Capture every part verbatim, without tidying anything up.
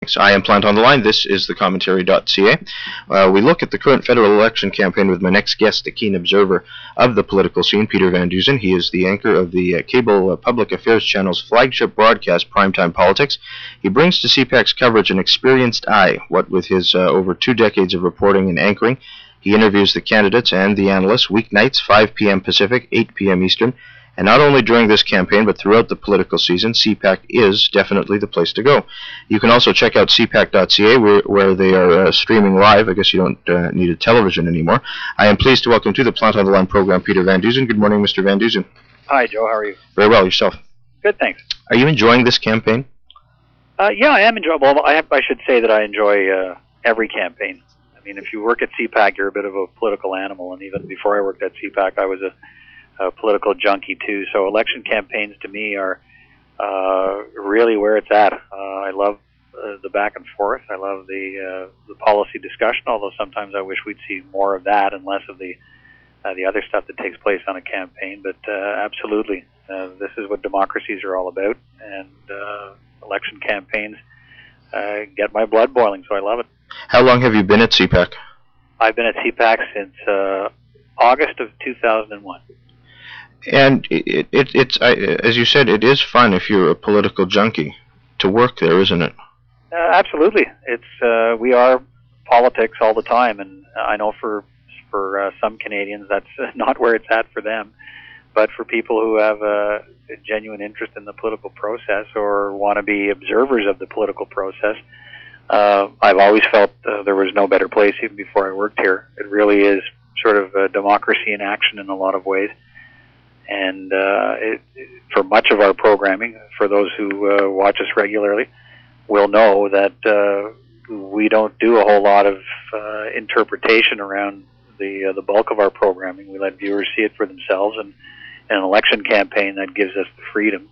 I am Plant on the Line. This is the commentary dot c a. Uh, we look at the current federal election campaign with my next guest, the keen observer of the political scene, Peter Van Dusen. He is the anchor of the uh, cable uh, public affairs channel's flagship broadcast, Primetime Politics. He brings to C PAC's coverage an experienced eye, what with his uh, over two decades of reporting and anchoring. He interviews the candidates and the analysts weeknights, five p m Pacific, eight p m Eastern. And not only during this campaign, but throughout the political season, C PAC is definitely the place to go. You can also check out c pac dot c a, where, where they are uh, streaming live. I guess you don't uh, need a television anymore. I am pleased to welcome to the Plant on the Line program Peter Van Dusen. Good morning, Mister Van Dusen. Hi, Joe. How are you? Very well. Yourself? Good, thanks. Are you enjoying this campaign? Uh, yeah, I am enjoying. Well, I, have, I should say that I enjoy uh, every campaign. I mean, if you work at C PAC, you're a bit of a political animal, and even before I worked at C PAC, I was a a political junkie too. So election campaigns to me are uh, really where it's at. Uh, I love uh, the back and forth. I love the uh, the policy discussion. Although sometimes I wish we'd see more of that and less of the uh, the other stuff that takes place on a campaign. But uh, absolutely, uh, this is what democracies are all about, and uh, election campaigns uh, get my blood boiling. So I love it. How long have you been at C PAC? I've been at C PAC since uh, August of two thousand one. And it, it, it's, I, as you said, it is fun if you're a political junkie to work there, isn't it? Uh, absolutely. It's uh, we are politics all the time, and I know for for uh, some Canadians that's not where it's at for them. But for people who have a, a genuine interest in the political process or want to be observers of the political process, uh, I've always felt uh, there was no better place even before I worked here. It really is sort of a democracy in action in a lot of ways. And uh, it, for much of our programming, for those who uh, watch us regularly, will know that uh, we don't do a whole lot of uh, interpretation around the uh, the bulk of our programming. We let viewers see it for themselves, and in an election campaign that gives us the freedom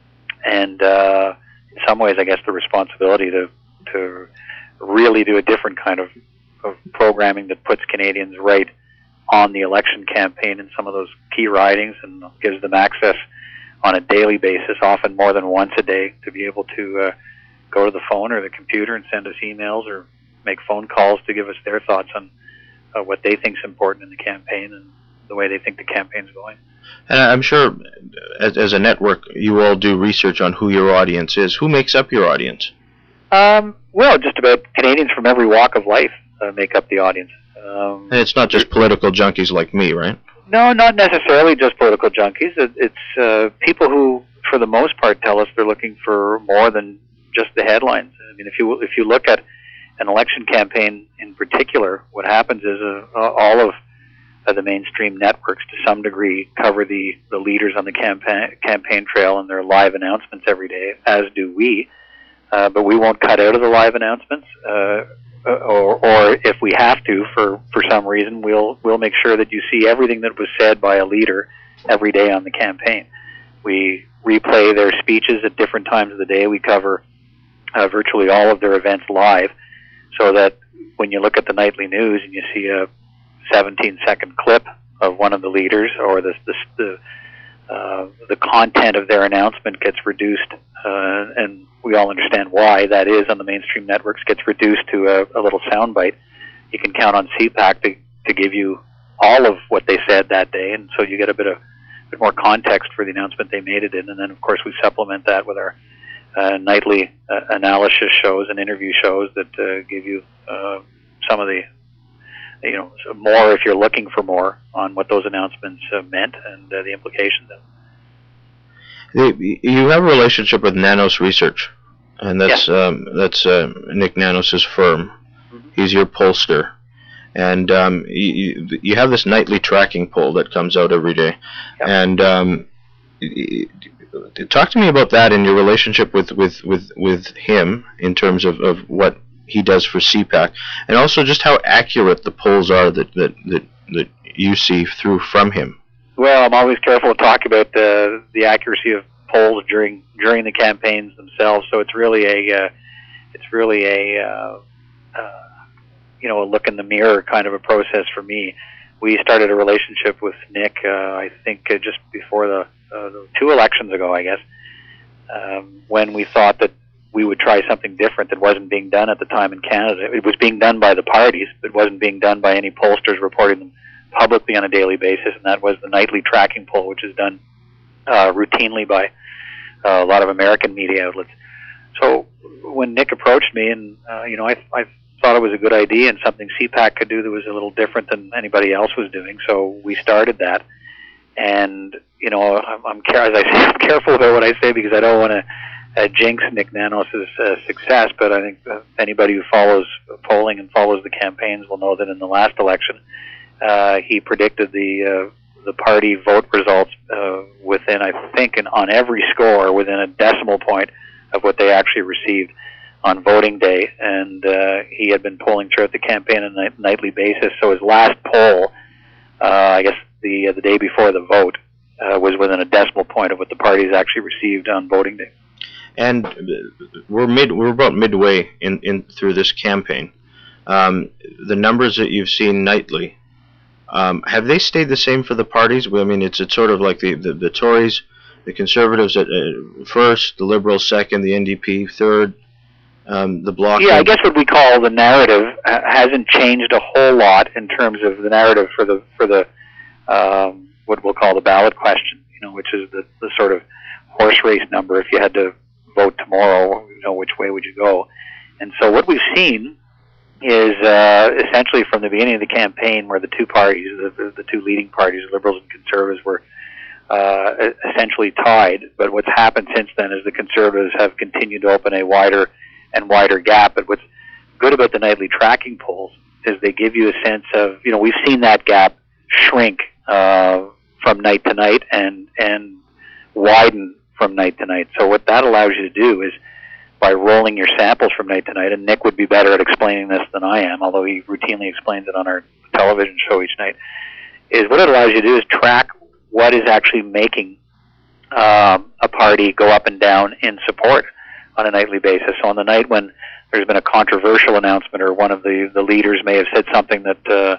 and, uh, in some ways, I guess, the responsibility to to really do a different kind of, of programming that puts Canadians right on the election campaign in some of those key ridings, and gives them access on a daily basis, often more than once a day, to be able to uh, go to the phone or the computer and send us emails or make phone calls to give us their thoughts on uh, what they think is important in the campaign and the way they think the campaign's going. And I'm sure, as, as a network, you all do research on who your audience is. Who makes up your audience? Um, well, just about Canadians from every walk of life uh, make up the audience. Um, and it's not just political junkies like me, right? No, not necessarily just political junkies. It, it's uh, people who, for the most part, tell us they're looking for more than just the headlines. I mean, if you if you look at an election campaign in particular, what happens is uh, all of uh, the mainstream networks, to some degree, cover the, the leaders on the campaign campaign trail and their live announcements every day, as do we. Uh, but we won't cut out of the live announcements. Uh, Or, or if we have to, for, for some reason, we'll we'll make sure that you see everything that was said by a leader every day on the campaign. We replay their speeches at different times of the day. We cover uh, virtually all of their events live, so that when you look at the nightly news and you see a seventeen second clip of one of the leaders, or the the the, uh, the content of their announcement gets reduced, uh, and we all understand why that is on the mainstream networks, gets reduced to a, a little soundbite. You can count on C PAC to, to give you all of what they said that day, and so you get a bit of a bit more context for the announcement they made it in. And then, of course, we supplement that with our uh, nightly uh, analysis shows and interview shows that uh, give you uh, some of the, you know, more if you're looking for more on what those announcements uh, meant and uh, the implications of them. You have a relationship with Nanos Research, and that's yeah. um, that's uh, Nick Nanos' firm. Mm-hmm. He's your pollster, and um, you, you have this nightly tracking poll that comes out every day. Yeah. And um, talk to me about that and your relationship with, with, with, with him in terms of, of what he does for C PAC, and also just how accurate the polls are that, that, that, that you see through from him. Well, I'm always careful to talk about the the accuracy of polls during during the campaigns themselves. So it's really a uh, it's really a uh, uh, you know a look in the mirror kind of a process for me. We started a relationship with Nick, uh, I think, uh, just before the, uh, the two elections ago, I guess, um, when we thought that we would try something different that wasn't being done at the time in Canada. It was being done by the parties, but it wasn't being done by any pollsters reporting them publicly on a daily basis, and that was the nightly tracking poll, which is done uh, routinely by uh, a lot of American media outlets. So when Nick approached me, and uh, you know, I, I thought it was a good idea and something C PAC could do that was a little different than anybody else was doing, so we started that. And you know, I'm, I'm as I say, I'm careful about what I say because I don't want to uh, jinx Nick Nanos' uh, success. But I think uh, anybody who follows polling and follows the campaigns will know that in the last election, uh, he predicted the uh, the party vote results uh, within, I think, and on every score within a decimal point of what they actually received on voting day. And uh, he had been polling throughout the campaign on a nightly basis. So his last poll, uh, I guess the uh, the day before the vote, uh, was within a decimal point of what the parties actually received on voting day. And we're mid we're about midway in, in through this campaign. Um, the numbers that you've seen nightly, um, have they stayed the same for the parties? I mean, it's it's sort of like the the, the Tories, the Conservatives at uh, first, the Liberals second, the N D P third, um, the Bloc. Yeah, I guess what we call the narrative uh, hasn't changed a whole lot in terms of the narrative for the for the um, what we'll call the ballot question. You know, which is the, the sort of horse race number. If you had to vote tomorrow, you know, which way would you go? And so what we've seen is uh, essentially from the beginning of the campaign, where the two parties, the, the, the two leading parties, Liberals and Conservatives, were uh, essentially tied. But what's happened since then is the Conservatives have continued to open a wider and wider gap. But what's good about the nightly tracking polls is they give you a sense of, you know, we've seen that gap shrink uh, from night to night and and widen from night to night. So what that allows you to do is, by rolling your samples from night to night, and Nick would be better at explaining this than I am, although he routinely explains it on our television show each night, is what it allows you to do is track what is actually making um, a party go up and down in support on a nightly basis. So on the night when there's been a controversial announcement, or one of the, the leaders may have said something that uh,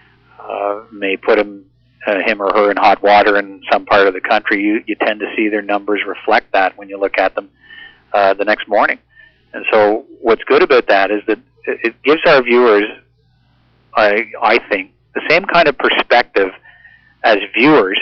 uh, may put him uh, him or her in hot water in some part of the country, you, you tend to see their numbers reflect that when you look at them uh, the next morning. And so what's good about that is that it gives our viewers, I, I think, the same kind of perspective as viewers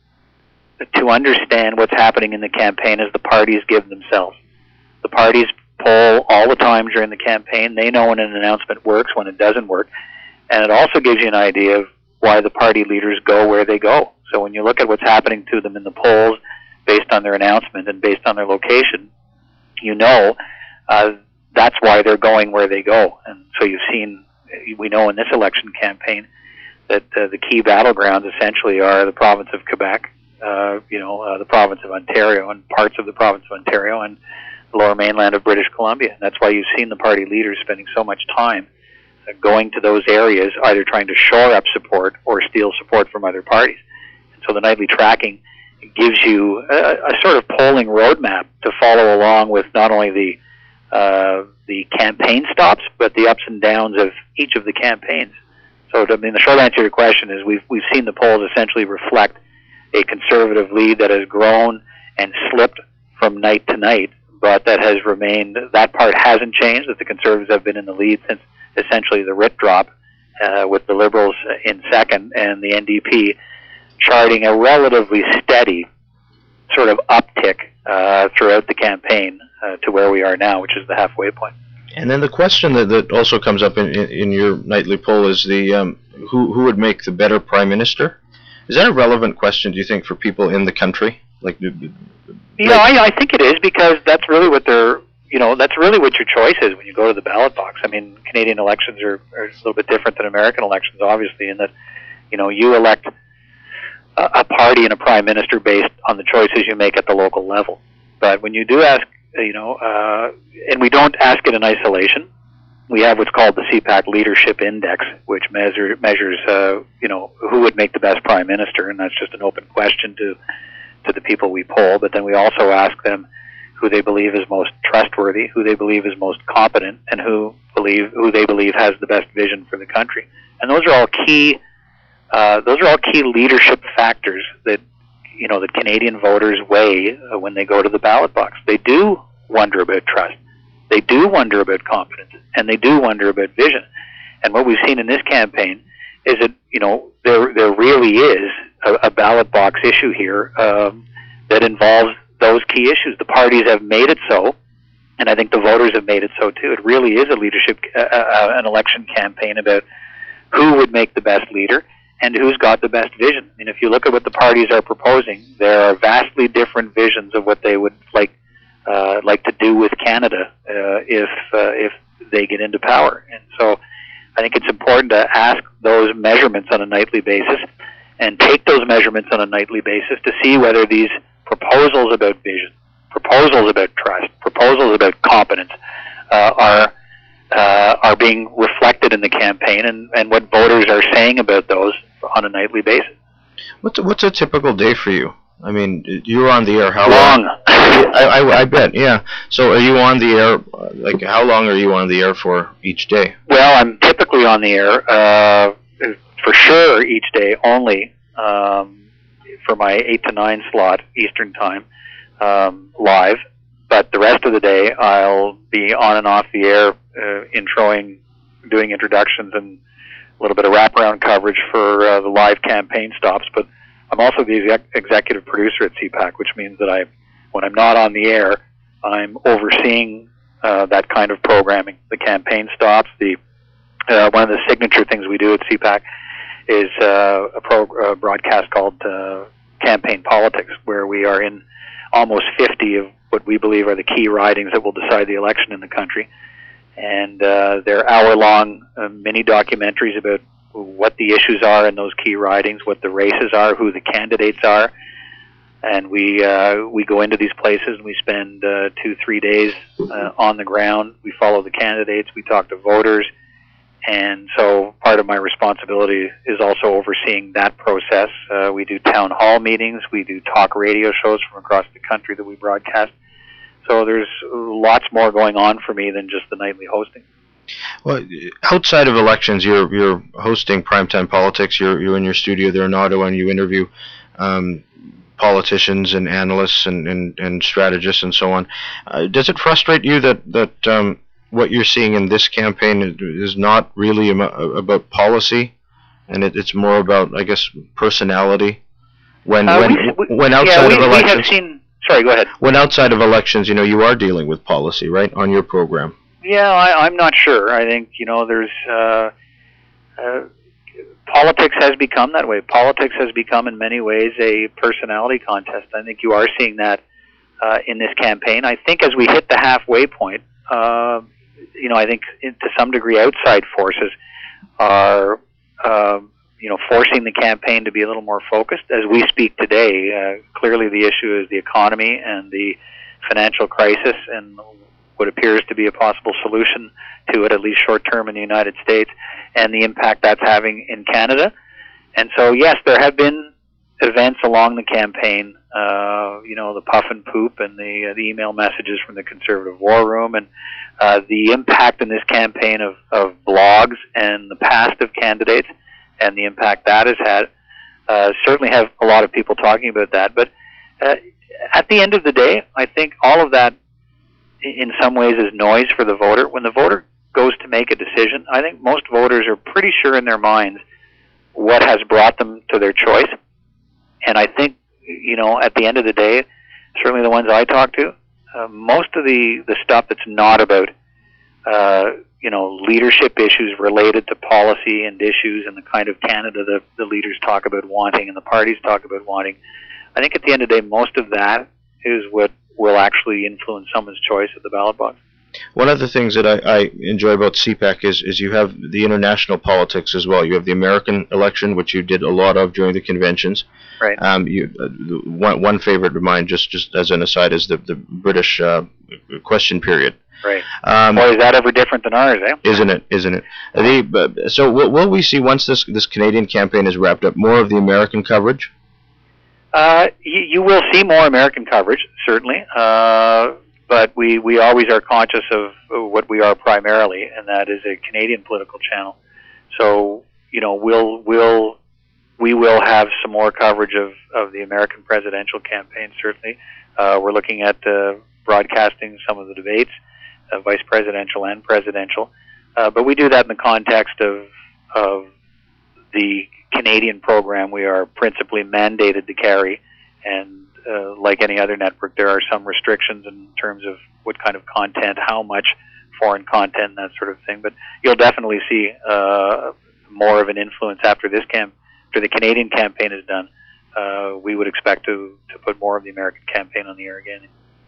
to understand what's happening in the campaign as the parties give themselves. The parties poll all the time during the campaign. They know when an announcement works, when it doesn't work. And it also gives you an idea of why the party leaders go where they go. So when you look at what's happening to them in the polls based on their announcement and based on their location, you know uh, that's why they're going where they go. And so you've seen, we know in this election campaign that uh, the key battlegrounds essentially are the province of Quebec, uh, you know, uh, the province of Ontario, and parts of the province of Ontario, and the lower mainland of British Columbia. And that's why you've seen the party leaders spending so much time uh, going to those areas, either trying to shore up support or steal support from other parties. And so the nightly tracking gives you a, a sort of polling roadmap to follow along with not only the uh, the campaign stops, but the ups and downs of each of the campaigns. So, I mean, the short answer to your question is we've we've seen the polls essentially reflect a Conservative lead that has grown and slipped from night to night, but that has remained, that part hasn't changed, that the Conservatives have been in the lead since essentially the writ drop, uh, with the Liberals in second and the N D P charting a relatively steady sort of uptick uh, throughout the campaign uh, to where we are now, which is the halfway point. And then the question that, that also comes up in, in, in your nightly poll is the um, who who would make the better prime minister? Is that a relevant question, do you think, for people in the country? Like, yeah, I, I think it is, because that's really what they're, you know, that's really what your choice is when you go to the ballot box. I mean, Canadian elections are, are a little bit different than American elections, obviously, in that, you know, you elect a, a party and a prime minister based on the choices you make at the local level. But when you do ask, you know, uh, and we don't ask it in isolation. We have what's called the C PAC Leadership Index, which measure, measures, uh, you know, who would make the best prime minister, and that's just an open question to to the people we poll. But then we also ask them who they believe is most trustworthy, who they believe is most competent, and who believe who they believe has the best vision for the country. And those are all key. Uh, those are all key leadership factors that, you know, that Canadian voters weigh uh, when they go to the ballot box. They do wonder about trust. they do wonder about competence, and they do wonder about vision. And what we've seen in this campaign is that, you know, there there really is a, a ballot box issue here um, that involves those key issues. The parties have made it so, and I think the voters have made it so too. It really is a leadership, uh, uh, an election campaign about who would make the best leader and who's got the best vision. I mean, if you look at what the parties are proposing, there are vastly different visions of what they would like uh, like to do with Canada uh, if uh, if they get into power. And so I think it's important to ask those measurements on a nightly basis and take those measurements on a nightly basis to see whether these proposals about vision, proposals about trust, proposals about competence uh, are uh, are being reflected in the campaign, and, and what voters are saying about those on a nightly basis. What's a, what's a typical day for you? I mean, you're on the air how long? long? I, I, I bet, yeah. So are you on the air, like how long are you on the air for each day? Well, I'm typically on the air, uh, for sure each day only, um, for my eight to nine slot Eastern time, um, live. But the rest of the day I'll be on and off the air, uh, introing, doing introductions and a little bit of wraparound coverage for uh, the live campaign stops. But I'm also the exec executive producer at C PAC, which means that I, when I'm not on the air, I'm overseeing uh, that kind of programming, the campaign stops. The uh, one of the signature things we do at C PAC is uh, a pro uh, broadcast called uh, Campaign Politics, where we are in almost fifty of what we believe are the key ridings that will decide the election in the country. And uh, they're hour-long uh, mini documentaries about what the issues are in those key ridings, what the races are, who the candidates are. And we uh, we go into these places and we spend uh, two, three days uh, on the ground. We follow the candidates. We talk to voters. And so part of my responsibility is also overseeing that process. Uh, we do town hall meetings. We do talk radio shows from across the country that we broadcast. So there's lots more going on for me than just the nightly hosting. Well, outside of elections, you're you're hosting Primetime Politics. You're you're in your studio there in Ottawa, and you interview um, politicians and analysts and, and, and strategists and so on. Uh, does it frustrate you that that um, what you're seeing in this campaign is not really about policy, and it, it's more about, I guess, personality? When uh, when we, when outside yeah, we, of elections, we have seen. Sorry, go ahead. When outside of elections, you know, you are dealing with policy, right, on your program. Yeah, I, I'm not sure. I think, you know, there's uh, uh, politics has become that way. Politics has become, in many ways, a personality contest. I think you are seeing that uh, in this campaign. I think as we hit the halfway point, uh, you know, I think to some degree outside forces are, uh, you know, forcing the campaign to be a little more focused. As we speak today, uh, clearly the issue is the economy and the financial crisis and what appears to be a possible solution to it, at least short-term in the United States, and the impact that's having in Canada. And so, yes, there have been events along the campaign, uh, you know, the puff and poop and the, uh, the email messages from the Conservative War Room, and uh, the impact in this campaign of, of blogs and the past of candidates and the impact that has had. Uh, certainly have a lot of people talking about that. But uh, at the end of the day, I think all of that in some ways is noise for the voter. When the voter goes to make a decision, I think most voters are pretty sure in their minds what has brought them to their choice. And I think, you know, at the end of the day, certainly the ones I talk to, uh, most of the, the stuff that's not about, uh, you know, leadership issues related to policy and issues and the kind of Canada that the leaders talk about wanting and the parties talk about wanting, I think at the end of the day, most of that is what will actually influence someone's choice at the ballot box. One of the things that I, I enjoy about C PAC is, is you have the international politics as well. You have the American election, which you did a lot of during the conventions. Right. Um, you, uh, one, one favorite of mine, just, just as an aside, is the, the British uh, question period. Right. Um, Boy, is that ever different than ours, eh? Isn't it? Isn't it? The, uh, so will, will we see, once this, this Canadian campaign is wrapped up, more of the American coverage? Uh, you, you will see more American coverage, certainly. Uh, but we, we always are conscious of what we are primarily, and that is a Canadian political channel. So, you know, we'll, we'll, we will have some more coverage of, of the American presidential campaign, certainly. Uh, we're looking at uh, broadcasting some of the debates. uh, vice presidential and presidential. Uh, but we do that in the context of of the Canadian program we are principally mandated to carry, and uh, like any other network, there are some restrictions in terms of what kind of content, how much foreign content, and that sort of thing. But you'll definitely see uh, more of an influence after this camp, after the Canadian campaign is done. Uh, we would expect to to put more of the American campaign on the air again.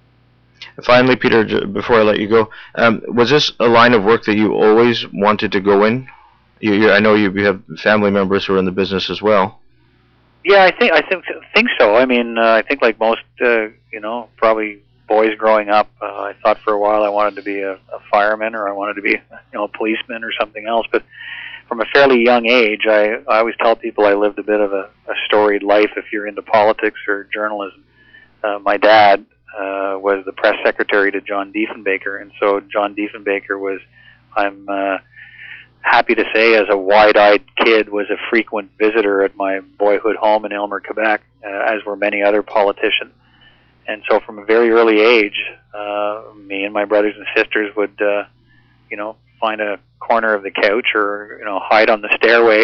Finally, Peter, before I let you go, um, was this a line of work that you always wanted to go in? You, you, I know you have family members who are in the business as well. Yeah, I think I think think so. I mean, uh, I think like most, uh, you know, probably boys growing up, uh, I thought for a while I wanted to be a, a fireman, or I wanted to be, you know, a policeman or something else. But from a fairly young age, I, I always tell people I lived a bit of a, a storied life if you're into politics or journalism. Uh, my dad uh, was the press secretary to John Diefenbaker, and so John Diefenbaker was, I'm uh, happy to say, as a wide-eyed kid, was a frequent visitor at my boyhood home in Aylmer, Quebec, uh, as were many other politicians. And so from a very early age, uh, me and my brothers and sisters would, uh, you know, find a corner of the couch or, you know, hide on the stairway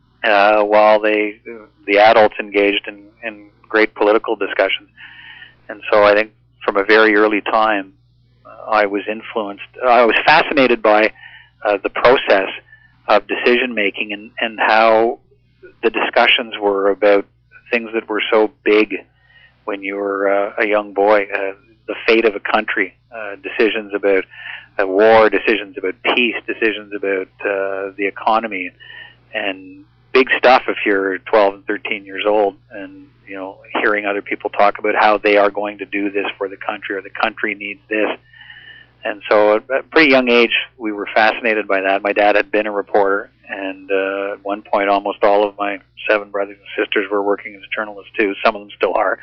uh, while they, the adults engaged in, in great political discussions. And so I think from a very early time, uh, I was influenced, I was fascinated by uh, the process of decision-making and, and how the discussions were about things that were so big when you were uh, a young boy, uh, the fate of a country, uh, decisions about uh, war, decisions about peace, decisions about uh, the economy, and big stuff if you're twelve and thirteen years old, and you know, hearing other people talk about how they are going to do this for the country, or the country needs this. And so at a pretty young age, we were fascinated by that. My dad had been a reporter, and uh, at one point almost all of my seven brothers and sisters were working as journalists too. Some of them still are.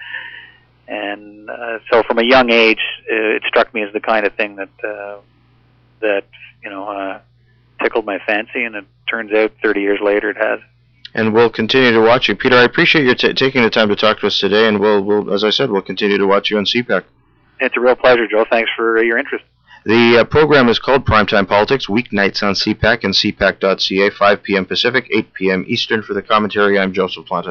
And uh, so from a young age, it struck me as the kind of thing that, uh, that you know, uh, tickled my fancy, and it turns out thirty years later it has. And we'll continue to watch you. Peter, I appreciate you t taking the time to talk to us today, and we'll, we'll, as I said, we'll continue to watch you on C PAC. It's a real pleasure, Joe. Thanks for uh, your interest. The uh, program is called Primetime Politics, weeknights on C PAC and C PAC dot C A, five p m Pacific, eight p m Eastern. For the commentary, I'm Joseph Planta.